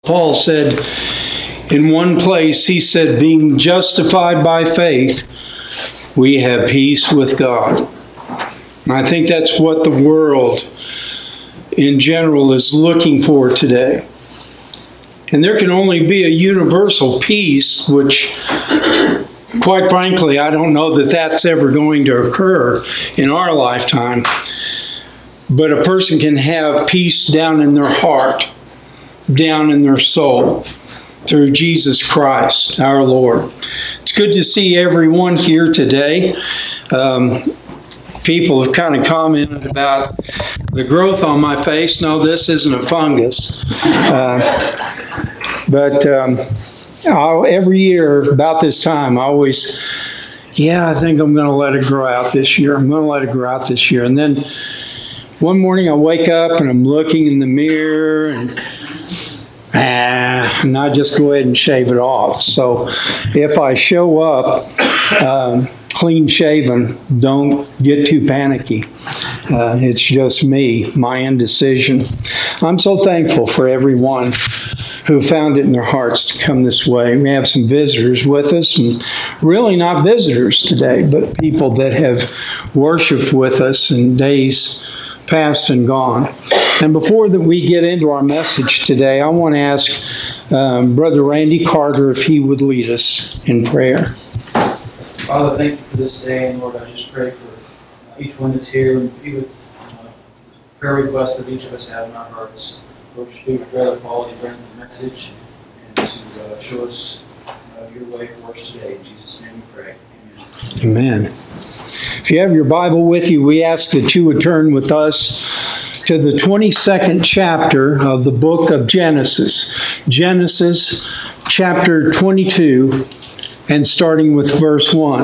Paul said in one place, he said, being justified by faith, we have peace with God. And I think that's what the world in general is looking for today. And there can only be a universal peace, which, quite frankly, I don't know that that's ever going to occur in our lifetime. But a person can have peace down in their heart, down in their soul, through Jesus Christ, our Lord. It's good to see everyone here today. People have kind of commented about the growth on my face. No, this isn't a fungus. But every year, about this time, I always, I think I'm going to let it grow out this year. I'm going to let it grow out this year. And then one morning I wake up and I'm looking in the mirror and I just go ahead and shave it off. So if I show up clean shaven, don't get too panicky. It's just me, my indecision. I'm so thankful for everyone who found it in their hearts to come this way. We have some visitors with us, and really not visitors today, but people that have worshiped with us in days past and gone. And before that we get into our message today, I want to ask Brother Randy Carter if he would lead us in prayer. Father, thank you for this day, and Lord, I just pray for each one that's here, and be with prayer requests that each of us have in our hearts. Lord, just be with Brother Paul as he brings the message, and to show us your way for us today. In Jesus' name we pray. Amen. If you have your Bible with you, we ask that you would turn with us to the 22nd chapter of the book of Genesis. Genesis chapter 22, and starting with verse 1.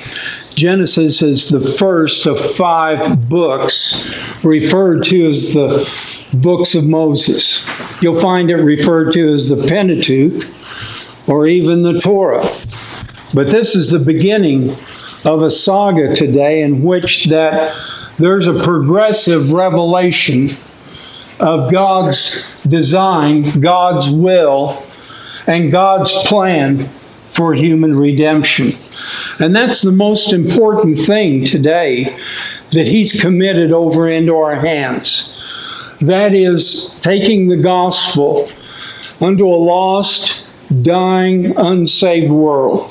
Genesis is the first of 5 books referred to as the books of Moses. You'll find it referred to as the Pentateuch or even the Torah. But this is the beginning of a saga today in which there's a progressive revelation of God's design, God's will, and God's plan for human redemption. And that's the most important thing today that He's committed over into our hands. That is taking the gospel unto a lost, dying, unsaved world.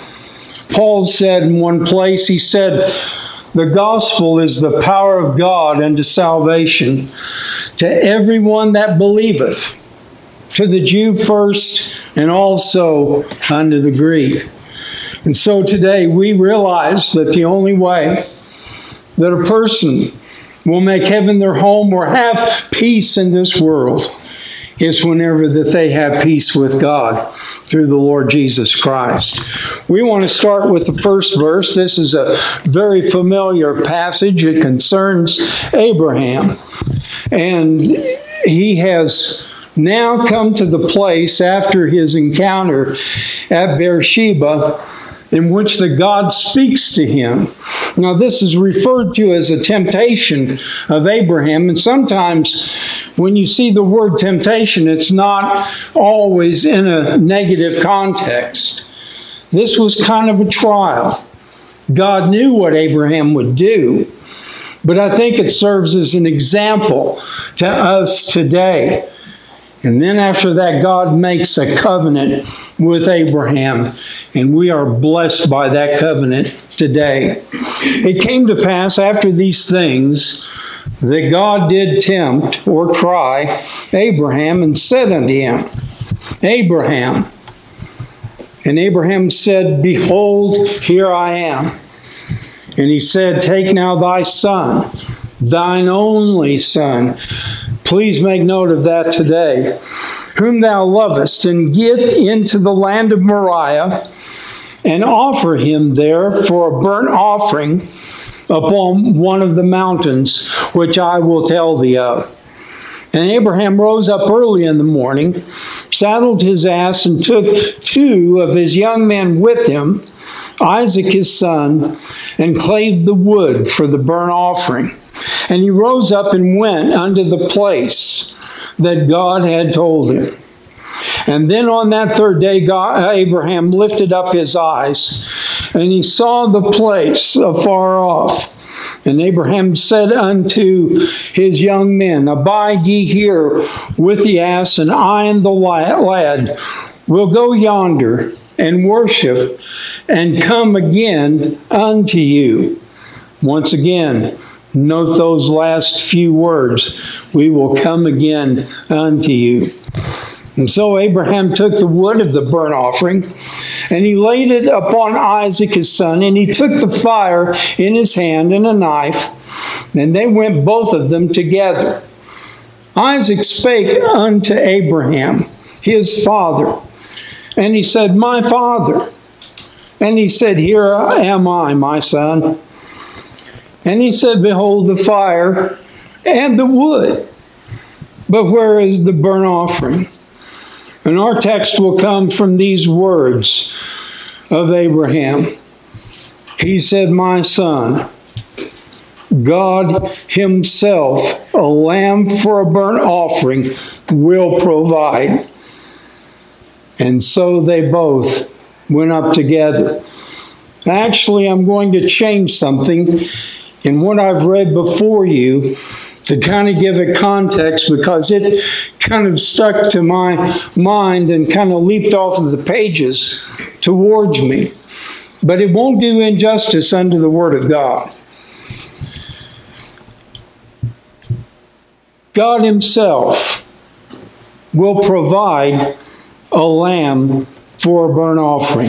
Paul said in one place, he said, the gospel is the power of God unto salvation to everyone that believeth, to the Jew first and also unto the Greek. And so today we realize that the only way that a person will make heaven their home or have peace in this world is whenever that they have peace with God through the Lord Jesus Christ. We want to start with the first verse. This is a very familiar passage. It concerns Abraham. And he has now come to the place after his encounter at Beersheba in which the God speaks to him. Now, this is referred to as a temptation of Abraham, and sometimes when you see the word temptation, it's not always in a negative context. This was kind of a trial. God knew what Abraham would do, but I think it serves as an example to us today. And then after that, God makes a covenant with Abraham, and we are blessed by that covenant today. It came to pass after these things that God did tempt or try Abraham and said unto him, Abraham. And Abraham said, Behold, here I am. And he said, Take now thy son, thine only son. Please make note of that today. Whom thou lovest, and get into the land of Moriah, and offer him there for a burnt offering upon one of the mountains, which I will tell thee of. And Abraham rose up early in the morning, saddled his ass, and took 2 of his young men with him, Isaac his son, and clave the wood for the burnt offering. And he rose up and went unto the place that God had told him. And then on that third day, Abraham lifted up his eyes, and he saw the place afar off. And Abraham said unto his young men, Abide ye here with the ass, and I and the lad will go yonder and worship, and come again unto you. Once again, note those last few words. We will come again unto you. And so Abraham took the wood of the burnt offering, and he laid it upon Isaac his son, and he took the fire in his hand and a knife, and they went both of them together. Isaac spake unto Abraham, his father, and he said, My father. And he said, Here am I, my son. And he said, Behold the fire and the wood, but where is the burnt offering? And our text will come from these words of Abraham. He said, My son, God himself, a lamb for a burnt offering, will provide. And so they both went up together. Actually, I'm going to change something in what I've read before you to kind of give it context, because it kind of stuck to my mind and kind of leaped off of the pages towards me. But it won't do injustice unto the Word of God. God himself will provide a lamb for a burnt offering.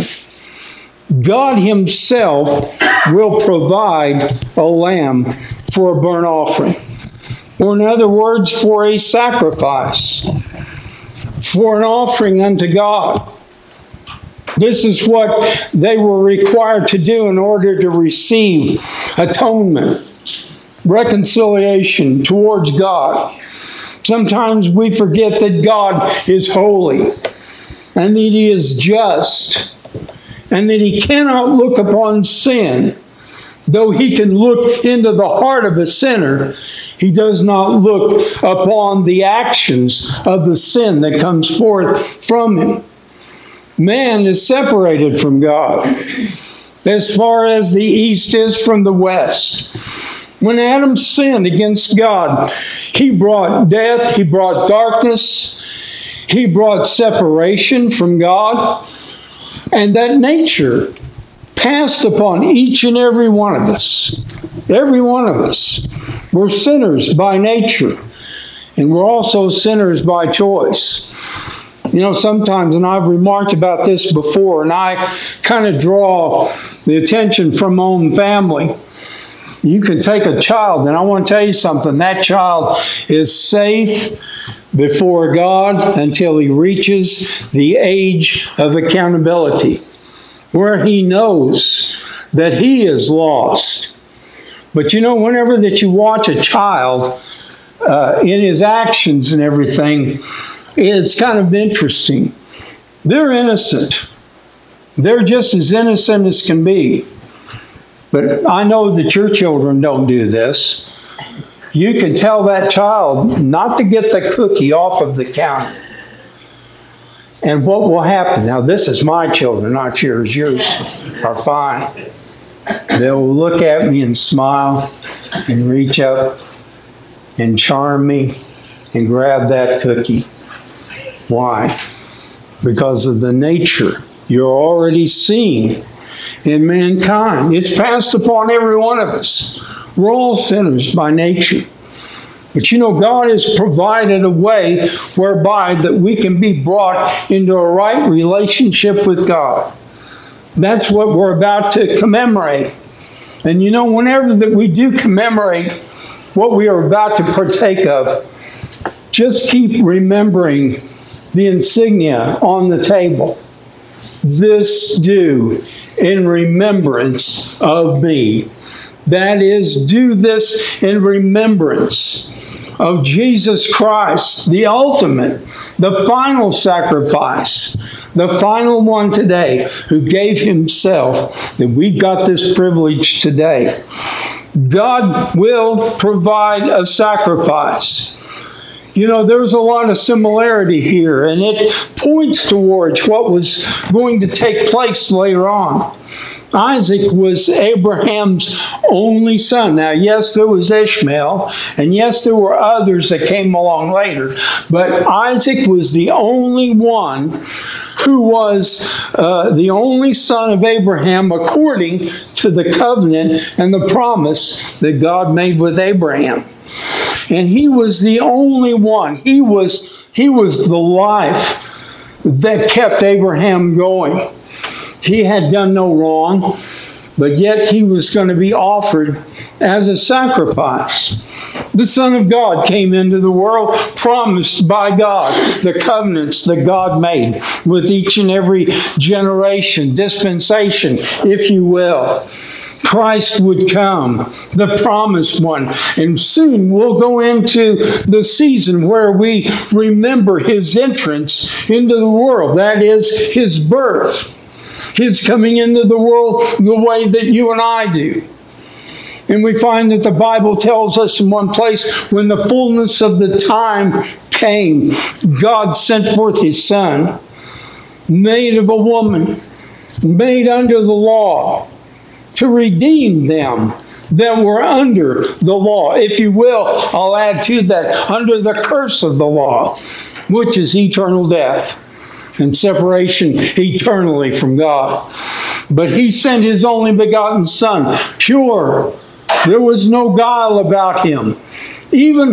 God himself will provide a lamb for a burnt offering. Or in other words, for a sacrifice, for an offering unto God. This is what they were required to do in order to receive atonement, reconciliation towards God. Sometimes we forget that God is holy, and that he is just, and that he cannot look upon sin. Though he can look into the heart of a sinner, he does not look upon the actions of the sin that comes forth from him. Man is separated from God as far as the east is from the west. When Adam sinned against God, he brought death, he brought darkness, he brought separation from God, and that nature passed upon each and every one of us. Every one of us. We're sinners by nature, and we're also sinners by choice. You know, sometimes, and I've remarked about this before, and I kind of draw the attention from my own family. You can take a child, and I want to tell you something, that child is safe before God until he reaches the age of accountability, where he knows that he is lost. But you know, whenever that you watch a child in his actions and everything, it's kind of interesting. They're innocent. They're just as innocent as can be. But I know that your children don't do this. You can tell that child not to get the cookie off of the counter. And what will happen? Now, this is my children, not yours. Yours are fine. They'll look at me and smile and reach up and charm me and grab that cookie. Why? Because of the nature you're already seeing in mankind. It's passed upon every one of us. We're all sinners by nature. But you know, God has provided a way whereby that we can be brought into a right relationship with God. That's what we're about to commemorate. And you know, whenever that we do commemorate what we are about to partake of, just keep remembering the insignia on the table. This do in remembrance of me. That is, do this in remembrance of Jesus Christ, the ultimate, the final sacrifice, the final one today, who gave himself, that we've got this privilege today. God will provide a sacrifice. You know, there's a lot of similarity here, and it points towards what was going to take place later on. Isaac was Abraham's only son. Now, yes, there was Ishmael, and yes, there were others that came along later, but Isaac was the only one who was the only son of Abraham according to the covenant and the promise that God made with Abraham. And he was the only one. He was the life that kept Abraham going. He had done no wrong, but yet he was going to be offered as a sacrifice. The Son of God came into the world, promised by God, the covenants that God made with each and every generation, dispensation, if you will. Christ would come, the promised one. And soon we'll go into the season where we remember his entrance into the world. That is his birth. His coming into the world the way that you and I do. And we find that the Bible tells us in one place, when the fullness of the time came, God sent forth his Son, made of a woman, made under the law, to redeem them that were under the law. If you will, I'll add to that, under the curse of the law, which is eternal death and separation eternally from God. But he sent his only begotten Son, pure. There was no guile about him. Even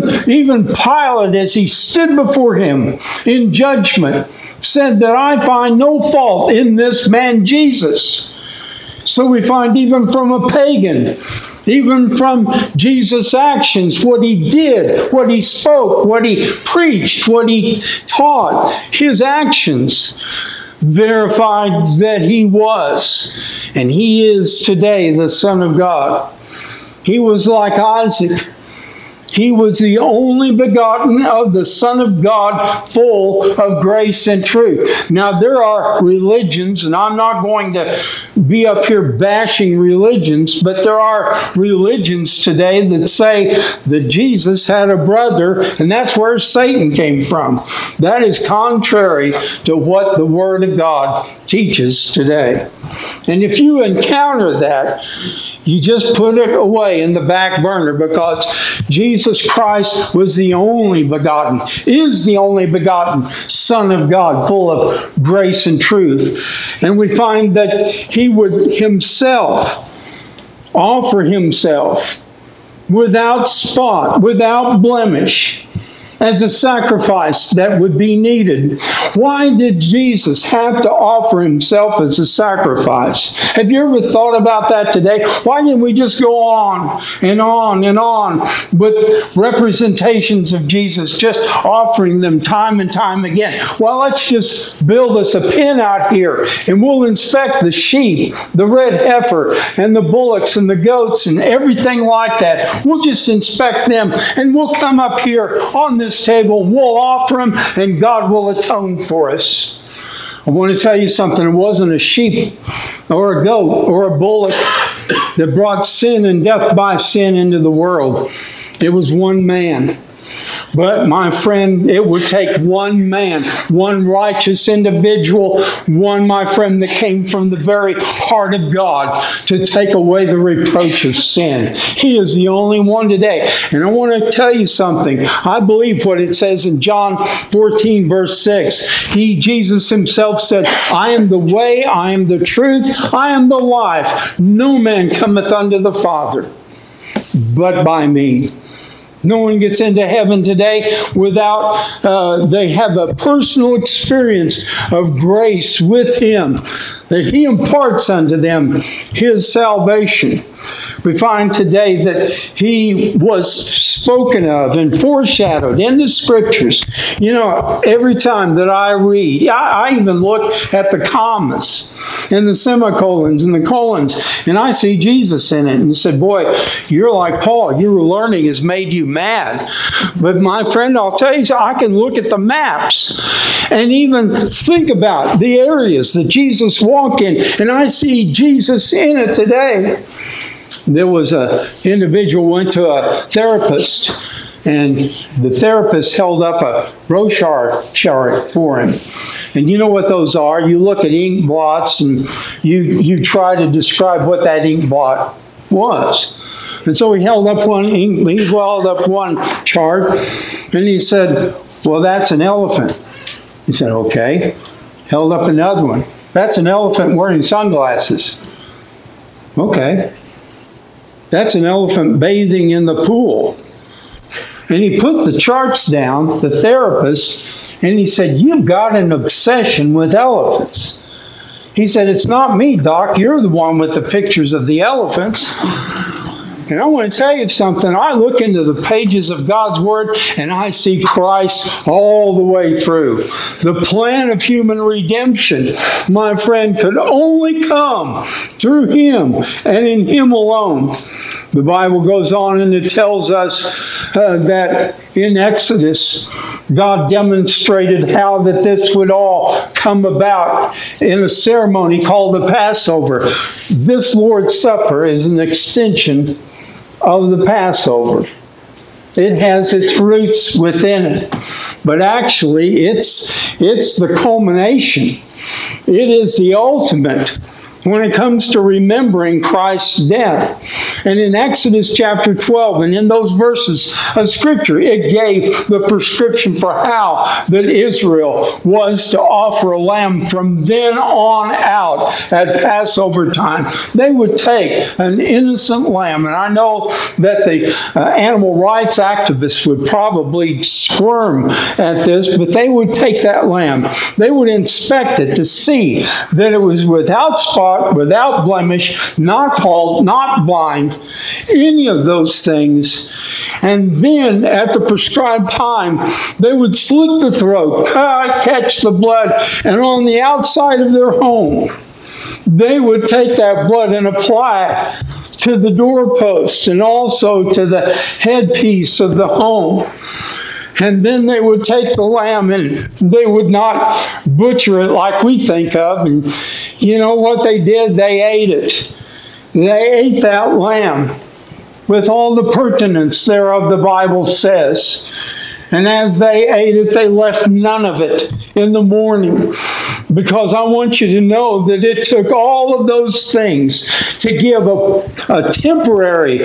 Pilate, as he stood before him in judgment, said that I find no fault in this man Jesus. So we find even from a pagan, even from Jesus' actions, what he did, what he spoke, what he preached, what he taught, his actions verified that he was, and he is today the Son of God. He was like Isaac. He was the only begotten of the Son of God, full of grace and truth. Now, there are religions, and I'm not going to be up here bashing religions, but there are religions today that say that Jesus had a brother, and that's where Satan came from. That is contrary to what the Word of God teaches today. And if you encounter that, you just put it away in the back burner, because Jesus Christ was the only begotten, is the only begotten Son of God, full of grace and truth. And we find that he would himself offer himself without spot, without blemish, as a sacrifice that would be needed. Why did Jesus have to offer himself as a sacrifice? Have you ever thought about that today? Why didn't we just go on and on and on with representations of Jesus, just offering them time and time again? Well, let's just build us a pen out here, and we'll inspect the sheep, the red heifer, and the bullocks, and the goats, and everything like that. We'll just inspect them, and we'll come up here on this table, we'll offer them, and God will atone for us. I want to tell you something. It wasn't a sheep or a goat or a bullock that brought sin and death by sin into the world. It was one man. But my friend, it would take one man, one righteous individual, one, my friend, that came from the very heart of God to take away the reproach of sin. He is the only one today. And I want to tell you something. I believe what it says in John 14, verse 6. Jesus himself said, I am the way, I am the truth, I am the life. No man cometh unto the Father but by me. No one gets into heaven today without they have a personal experience of grace with him, that he imparts unto them his salvation. We find today that he was spoken of and foreshadowed in the Scriptures. You know, every time that I read, I even look at the commas and the semicolons and the colons, and I see Jesus in it and said, boy, you're like Paul. Your learning has made you mad. But my friend, I'll tell you, I can look at the maps and even think about the areas that Jesus walked in, and I see Jesus in it today. There was an individual went to a therapist, And the therapist held up a Rorschach chart for him. And you know what those are? You look at ink blots and you try to describe what that ink blot was. And so he held up one chart, and he said, well, that's an elephant. He said, okay. Held up another one. That's an elephant wearing sunglasses. Okay. That's an elephant bathing in the pool. And he put the charts down, the therapist, and he said, you've got an obsession with elephants. He said, it's not me, Doc. You're the one with the pictures of the elephants. And I want to tell you something. I look into the pages of God's Word and I see Christ all the way through. The plan of human redemption, my friend, could only come through Him and in Him alone. The Bible goes on and it tells us that in Exodus, God demonstrated how that this would all come about in a ceremony called the Passover. This Lord's Supper is an extension of the Passover. It has its roots within it. But actually, it's the culmination. It is the ultimate when it comes to remembering Christ's death. And in Exodus chapter 12, and in those verses of Scripture, it gave the prescription for how that Israel was to offer a lamb from then on out at Passover time. They would take an innocent lamb, and I know that the animal rights activists would probably squirm at this, but they would take that lamb. They would inspect it to see that it was without spot, without blemish, not halt, not blind, any of those things. And then at the prescribed time, they would slit the throat, catch the blood, and on the outside of their home, they would take that blood and apply it to the doorpost and also to the headpiece of the home. And then they would take the lamb and they would not butcher it like we think of. And you know what they did? They ate it. They ate that lamb with all the pertinence thereof, the Bible says. And as they ate it, they left none of it in the morning. Because I want you to know that it took all of those things to give a temporary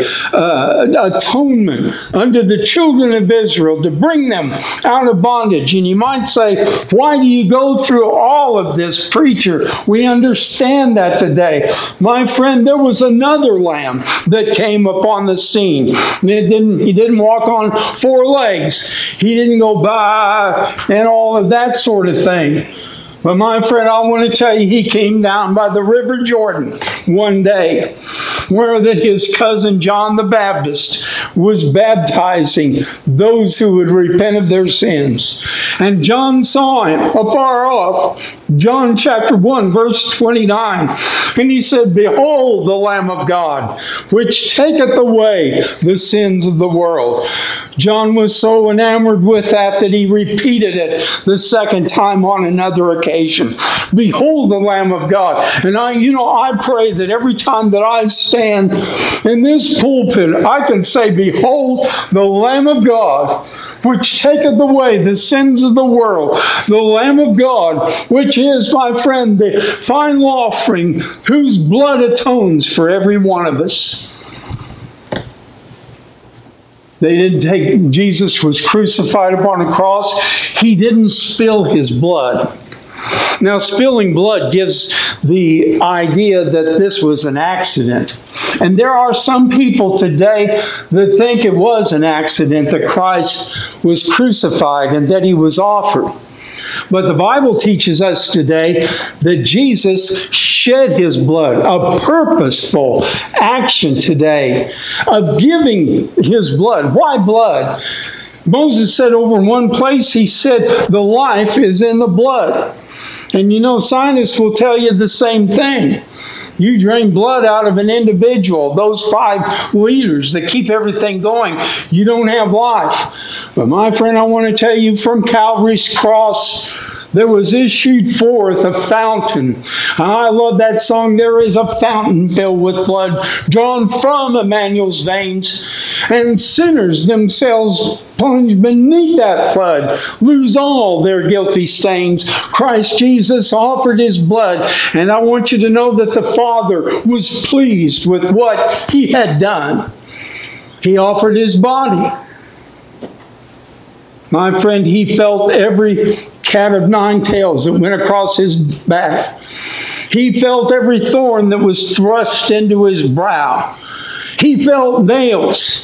atonement unto the children of Israel, to bring them out of bondage. And you might say, why do you go through all of this, preacher? We understand that today. My friend, there was another lamb that came upon the scene. He didn't walk on four legs. He didn't go by and all of that sort of thing. But my friend, I want to tell you, he came down by the River Jordan one day, where that his cousin John the Baptist was baptizing those who would repent of their sins. And John saw him afar off, John chapter 1, verse 29. And he said, behold the Lamb of God, which taketh away the sins of the world. John was so enamored with that he repeated it the second time on another occasion. Behold the Lamb of God. And I pray that every time that I stand in this pulpit, I can say, behold the Lamb of God, which taketh away the sins of the world. The Lamb of God, which is, my friend, the final offering, whose blood atones for every one of us. They didn't take, Jesus was crucified upon a cross. He didn't spill his blood. Now, spilling blood gives the idea that this was an accident. And there are some people today that think it was an accident that Christ was crucified and that he was offered. But the Bible teaches us today that Jesus shed his blood, a purposeful action today of giving his blood. Why blood? Moses said over in one place, he said, the life is in the blood. And scientists will tell you the same thing. You drain blood out of an individual, those 5 liters that keep everything going, you don't have life. But my friend, I want to tell you from Calvary's cross, there was issued forth a fountain. And I love that song. There is a fountain filled with blood drawn from Emmanuel's veins, and sinners themselves plunged beneath that flood lose all their guilty stains. Christ Jesus offered his blood, and I want you to know that the Father was pleased with what he had done. He offered his body. My friend, he felt every cat of nine tails that went across his back. He felt every thorn that was thrust into his brow. He felt nails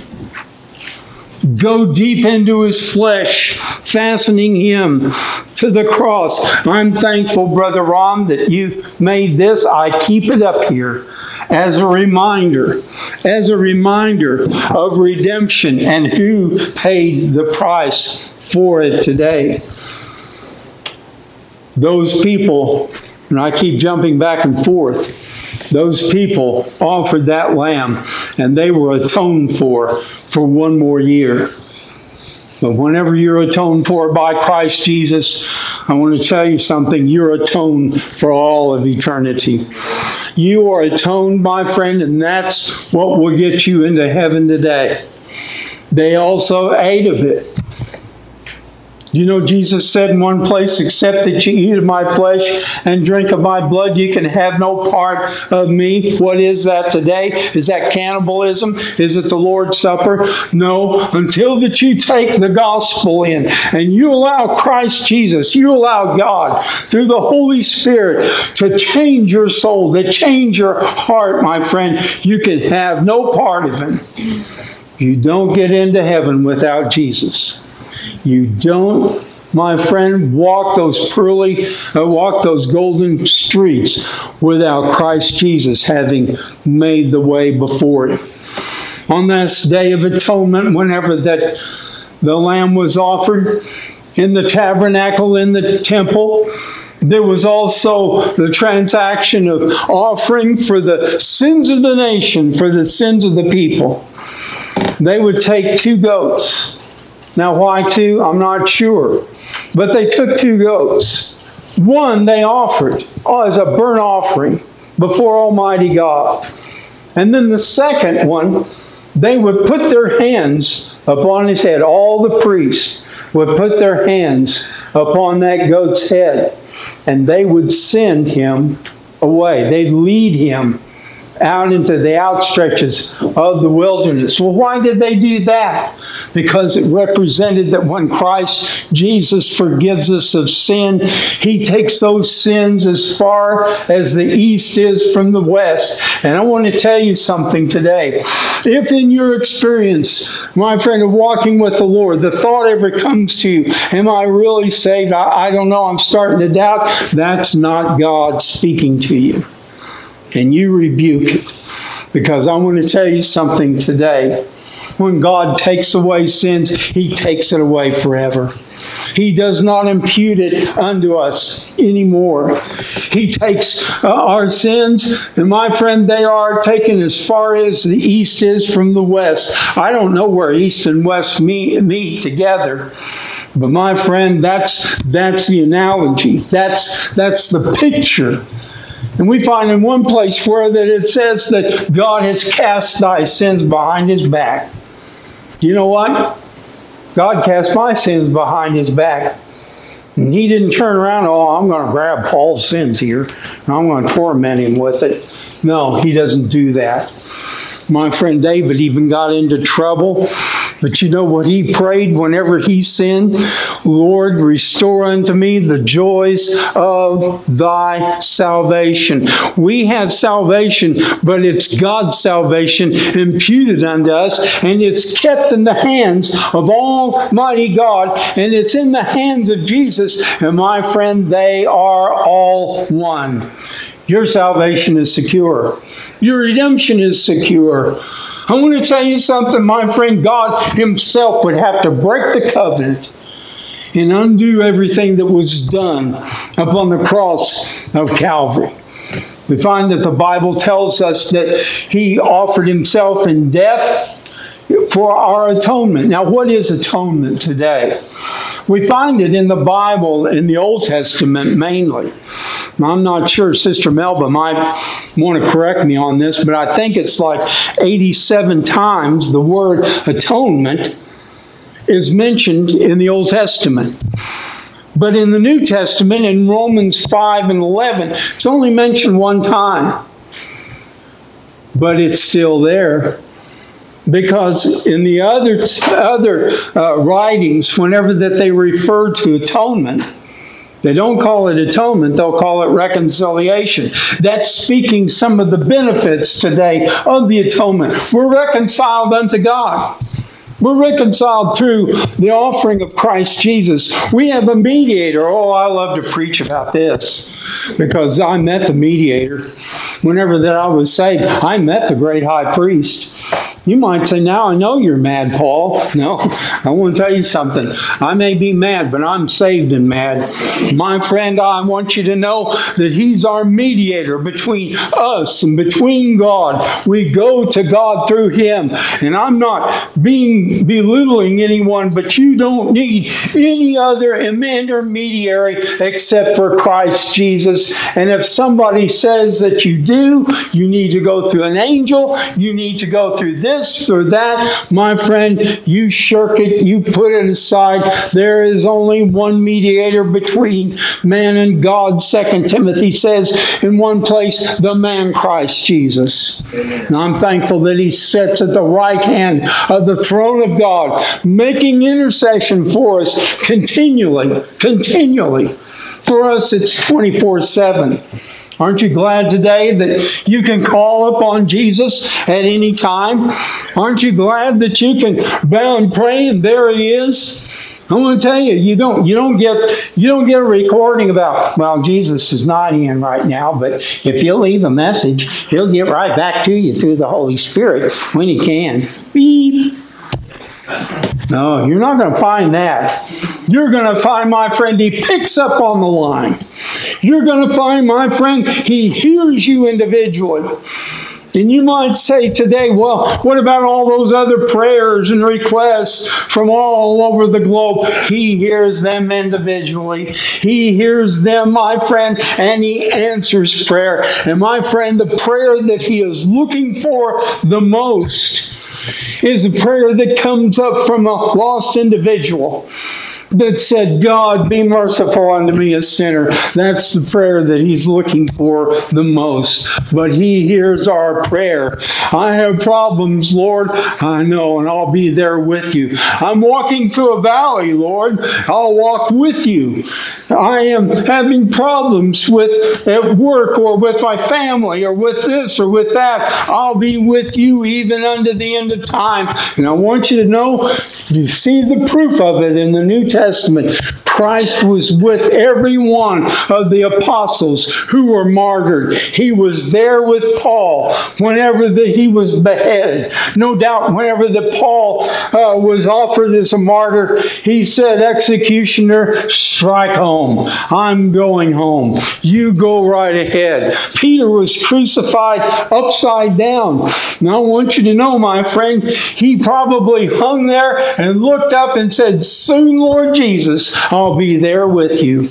go deep into his flesh, fastening him to the cross. I'm thankful, Brother Ron, that you made this. I keep it up here as a reminder of redemption and who paid the price for it today. Those people, and I keep jumping back and forth, those people offered that lamb, and they were atoned for one more year. But whenever you're atoned for by Christ Jesus, I want to tell you something. You're atoned for all of eternity. You are atoned, my friend, and that's what will get you into heaven today. They also ate of it. You know, Jesus said in one place, except that you eat of my flesh and drink of my blood, you can have no part of me. What is that today? Is that cannibalism? Is it the Lord's Supper? No, until that you take the gospel in and you allow Christ Jesus, you allow God through the Holy Spirit to change your soul, to change your heart, my friend, you can have no part of him. You don't get into heaven without Jesus. You don't, my friend, walk those golden streets without Christ Jesus having made the way before you. On this day of atonement, whenever that the lamb was offered in the tabernacle, in the temple, there was also the transaction of offering for the sins of the nation, for the sins of the people. They would take 2 goats. Now, why 2? I'm not sure. But they took 2 goats. One they offered as a burnt offering before Almighty God. And then the second one, they would put their hands upon his head. All the priests would put their hands upon that goat's head. And they would send him away. They'd lead him out into the outstretches of the wilderness. Well, why did they do that? Because it represented that when Christ Jesus forgives us of sin, he takes those sins as far as the east is from the west. And I want to tell you something today. If in your experience, my friend, of walking with the Lord, the thought ever comes to you, am I really saved? I don't know, I'm starting to doubt. That's not God speaking to you. And you rebuke it. Because I want to tell you something today. When God takes away sins, he takes it away forever. He does not impute it unto us anymore. He takes our sins, and my friend, they are taken as far as the east is from the west. I don't know where east and west meet together. But my friend, that's the analogy. That's the picture. And we find in one place where that it says that God has cast thy sins behind his back. You know what? God cast my sins behind his back. And he didn't turn around, I'm going to grab Paul's sins here, and I'm going to torment him with it. No, he doesn't do that. My friend David even got into trouble. But you know what he prayed whenever he sinned? Lord, restore unto me the joys of thy salvation. We have salvation, but it's God's salvation imputed unto us, and it's kept in the hands of Almighty God, and it's in the hands of Jesus. And my friend, they are all one. Your salvation is secure. Your redemption is secure. I want to tell you something, my friend. God himself would have to break the covenant and undo everything that was done upon the cross of Calvary. We find that the Bible tells us that he offered himself in death for our atonement. Now, what is atonement today? We find it in the Bible, in the Old Testament mainly. I'm not sure, Sister Melba might want to correct me on this, but I think it's like 87 times the word atonement is mentioned in the Old Testament. But in the New Testament, in Romans 5 and 11, it's only mentioned one time. But it's still there. Because in the other writings, whenever that they refer to atonement, they don't call it atonement, they'll call it reconciliation. That's speaking some of the benefits today of the atonement. We're reconciled unto God. We're reconciled through the offering of Christ Jesus. We have a mediator. Oh, I love to preach about this because I met the mediator. Whenever that I was saved, I met the great high priest. You might say, now I know you're mad, Paul. No, I want to tell you something. I may be mad, but I'm saved and mad. My friend, I want you to know that He's our mediator between us and between God. We go to God through Him. And I'm not belittling anyone, but you don't need any other intermediary except for Christ Jesus. And if somebody says that you do, you need to go through an angel, you need to go through this or that, my friend, you shirk it, you put it aside. There is only one mediator between man and God. 2 Timothy says in one place, the man Christ Jesus. Amen. And I'm thankful that He sits at the right hand of the throne of God, making intercession for us continually. For us, it's 24/7. Aren't you glad today that you can call upon Jesus at any time? Aren't you glad that you can bow and pray and there He is? I want to tell you, you don't get a recording about, well, Jesus is not in right now, but if you leave a message, He'll get right back to you through the Holy Spirit when He can. Beep. No, you're not going to find that. You're going to find, my friend, He picks up on the line. You're going to find, my friend, He hears you individually. And you might say today, well, what about all those other prayers and requests from all over the globe? He hears them individually. He hears them, my friend, and He answers prayer. And my friend, the prayer that He is looking for the most is a prayer that comes up from a lost individual that said, God, be merciful unto me, a sinner. That's the prayer that He's looking for the most. But He hears our prayer. I have problems, Lord. I know, and I'll be there with you. I'm walking through a valley, Lord. I'll walk with you. I am having problems at work or with my family or with this or with that. I'll be with you even unto the end of time. And I want you to know, you see the proof of it in the New Testament. Christ was with every one of the apostles who were martyred. He was there with Paul whenever he was beheaded. No doubt whenever Paul was offered as a martyr, he said, executioner, strike home. I'm going home. You go right ahead. Peter was crucified upside down. Now I want you to know, my friend, he probably hung there and looked up and said, soon, Lord Jesus, I'll be there with you.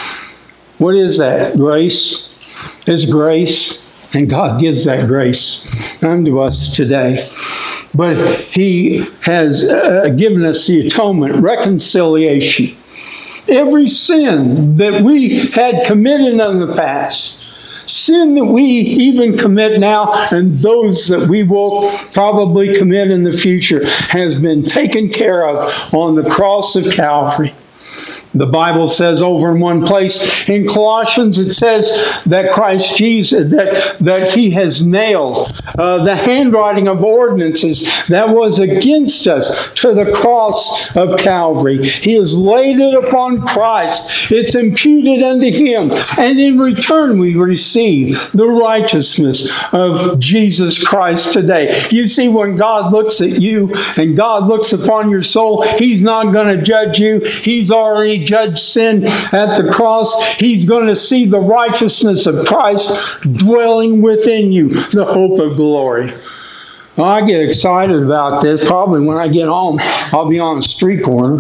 What is that? Grace. It's grace, and God gives that grace unto us today. But He has given us the atonement, reconciliation. Every sin that we had committed in the past, sin that we even commit now, and those that we will probably commit in the future, has been taken care of on the cross of Calvary. The Bible says over in one place in Colossians, it says that Christ Jesus, that He has nailed the handwriting of ordinances that was against us to the cross of Calvary. He has laid it upon Christ. It's imputed unto Him. And in return, we receive the righteousness of Jesus Christ today. You see, when God looks at you and God looks upon your soul, He's not going to judge you. He's already judged sin at the cross. He's going to see the righteousness of Christ dwelling within you, the hope of glory. Well, I get excited about this. Probably when I get home, I'll be on a street corner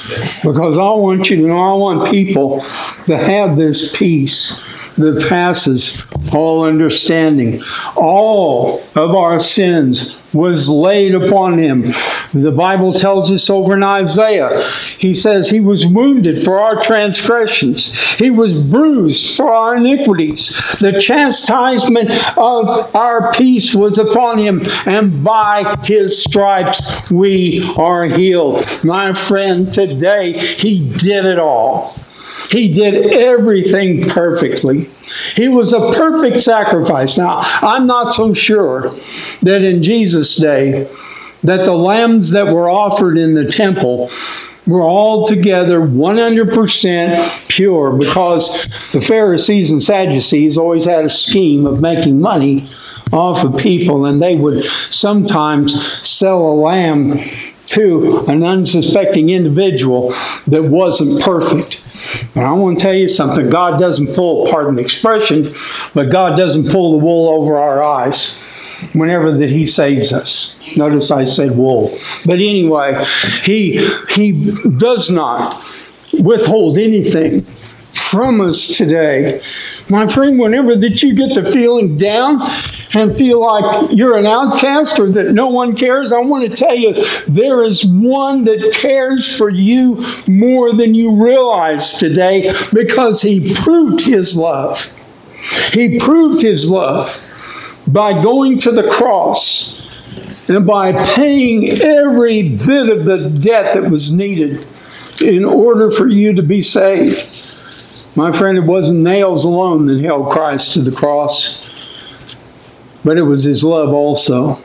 Because I want you to know, I want people to have this peace that passes all understanding. All of our sins was laid upon him. The Bible tells us over in Isaiah, he says he was wounded for our transgressions. He was bruised for our iniquities. The chastisement of our peace was upon him, and by his stripes we are healed. My friend, today he did it all. He did everything perfectly. He was a perfect sacrifice. Now, I'm not so sure that in Jesus' day that the lambs that were offered in the temple were altogether 100% pure, because the Pharisees and Sadducees always had a scheme of making money off of people, and they would sometimes sell a lamb to an unsuspecting individual that wasn't perfect. And I want to tell you something. God doesn't pull, pardon the expression, but God doesn't pull the wool over our eyes whenever that he saves us. Notice I said wool. But anyway, he does not withhold anything from us today. My friend, whenever that you get to feeling down and feel like you're an outcast or that no one cares, I want to tell you, there is one that cares for you more than you realize today, because he proved his love. He proved his love by going to the cross and by paying every bit of the debt that was needed in order for you to be saved. My friend, it wasn't nails alone that held Christ to the cross, but it was his love also.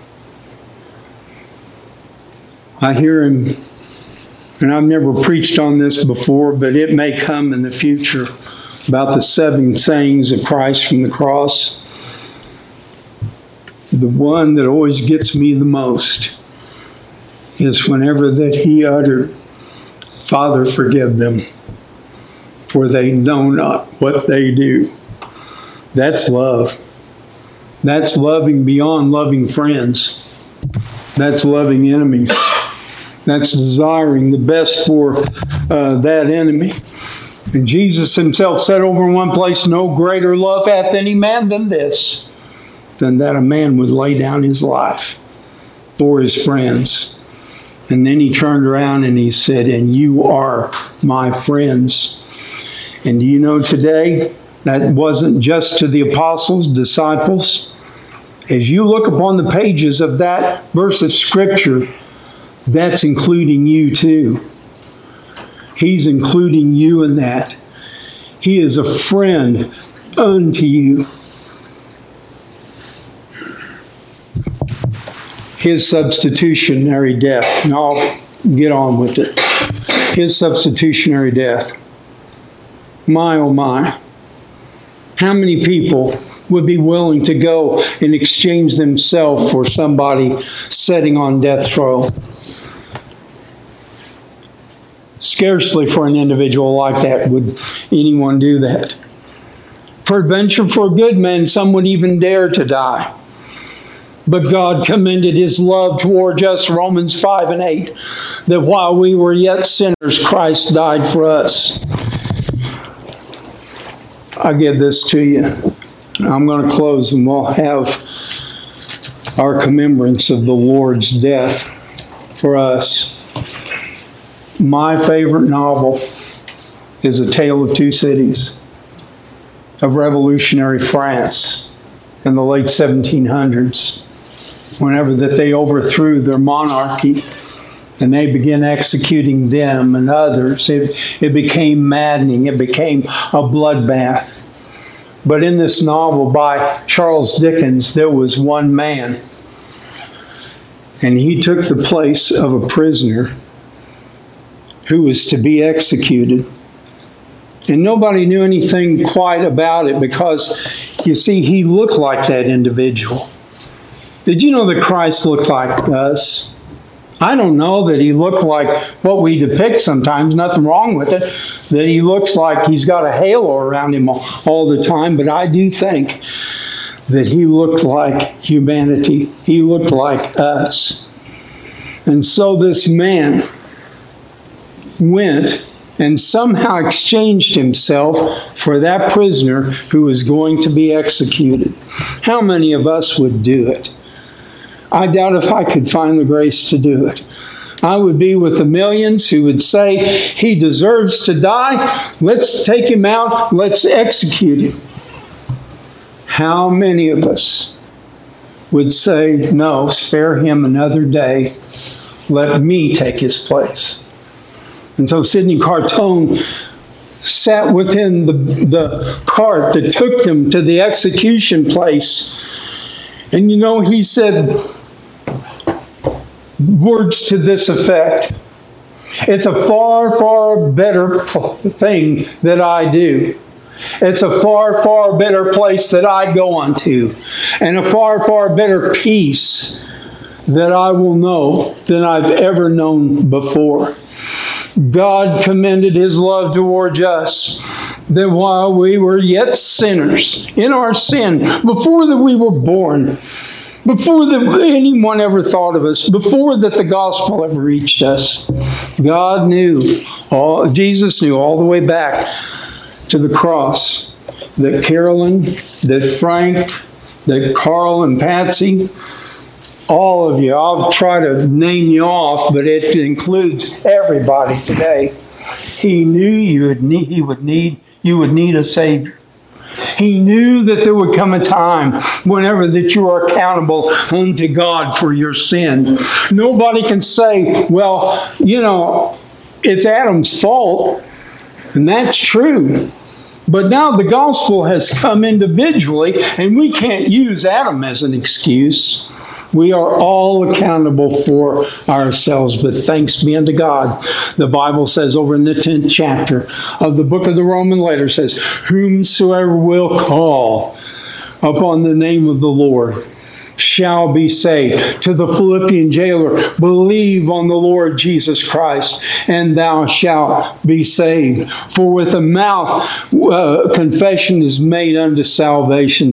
I hear him, and I've never preached on this before, but it may come in the future, about the 7 sayings of Christ from the cross. The one that always gets me the most is whenever that he uttered, "Father, forgive them, for they know not what they do." That's love. That's loving beyond loving friends. That's loving enemies. That's desiring the best for that enemy. And Jesus himself said over in one place, "No greater love hath any man than this, than that a man would lay down his life for his friends." And then he turned around and he said, "And you are my friends." And do you know today, that wasn't just to the apostles, disciples. As you look upon the pages of that verse of Scripture, that's including you too. He's including you in that. He is a friend unto you. His substitutionary death. And I'll get on with it. His substitutionary death. My, oh my. How many people would be willing to go and exchange themselves for somebody sitting on death row? Scarcely for an individual like that would anyone do that. Peradventure for good men, some would even dare to die. But God commended his love toward us, Romans 5 and 8, that while we were yet sinners, Christ died for us. I give this to you. I'm going to close and we'll have our commemorance of the Lord's death for us. My favorite novel is A Tale of Two Cities, of revolutionary France in the late 1700s, whenever that they overthrew their monarchy and they began executing them and others. It became maddening. It became a bloodbath. But in this novel by Charles Dickens, there was one man, and he took the place of a prisoner who was to be executed. And nobody knew anything quite about it because, you see, he looked like that individual. Did you know that Christ looked like us? I don't know that he looked like what we depict sometimes, nothing wrong with it, that he looks like he's got a halo around him all the time, but I do think that he looked like humanity. He looked like us. And so this man, went and somehow exchanged himself for that prisoner who was going to be executed. How many of us would do it? I doubt if I could find the grace to do it. I would be with the millions who would say, he deserves to die. Let's take him out. Let's execute him. How many of us would say, no, spare him another day. Let me take his place. And so Sidney Cartone sat within the cart that took them to the execution place. And he said words to this effect: it's a far, far better thing that I do. It's a far, far better place that I go unto, and a far, far better peace that I will know than I've ever known before. God commended his love towards us, that while we were yet sinners, in our sin, before that we were born, before that anyone ever thought of us, before that the gospel ever reached us, God knew, Jesus knew all the way back to the cross, that Carolyn, that Frank, that Carl and Patsy, all of you, I'll try to name you off, but it includes everybody today. He knew you would need a Savior. He knew that there would come a time whenever that you are accountable unto God for your sin. Nobody can say, well, it's Adam's fault, and that's true. But now the gospel has come individually, and we can't use Adam as an excuse. We are all accountable for ourselves, but thanks be unto God. The Bible says over in the 10th chapter of the book of the Roman letter says, whomsoever will call upon the name of the Lord shall be saved. To the Philippian jailer, believe on the Lord Jesus Christ, and thou shalt be saved. For with the mouth confession is made unto salvation,